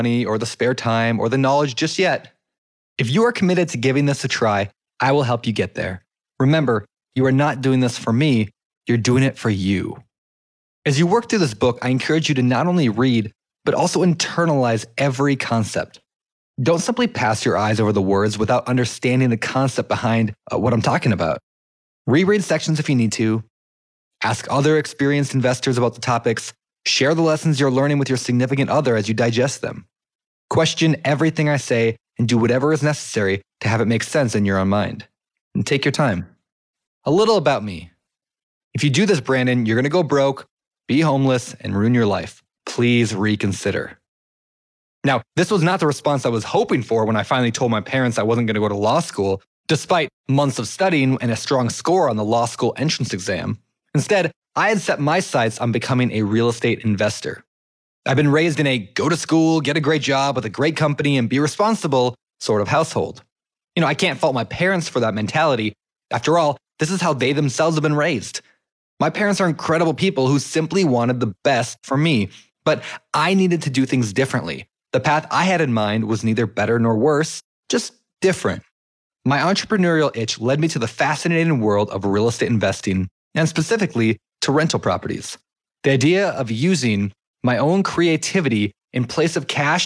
money or the spare time or the knowledge just yet. If you are committed to giving this a try, I will help you get there. Remember, you are not doing this for me, you're doing it for you. As you work through this book, I encourage you to not only read, but also internalize every concept. Don't simply pass your eyes over the words without understanding the concept behind what I'm talking about. Reread sections if you need to. Ask other experienced investors about the topics. Share the lessons you're learning with your significant other as you digest them. Question everything I say and do whatever is necessary to have it make sense in your own mind. And take your time. A little about me. If you do this, Brandon, you're going to go broke, be homeless, and ruin your life. Please reconsider. Now, this was not the response I was hoping for when I finally told my parents I wasn't going to go to law school, despite months of studying and a strong score on the law school entrance exam. Instead, I had set my sights on becoming a real estate investor. I've been raised in a go to school, get a great job with a great company, and be responsible sort of household. I can't fault my parents for that mentality. After all, this is how they themselves have been raised. My parents are incredible people who simply wanted the best for me, but I needed to do things differently. The path I had in mind was neither better nor worse, just different. My entrepreneurial itch led me to the fascinating world of real estate investing, and specifically to rental properties. The idea of using my own creativity in place of cash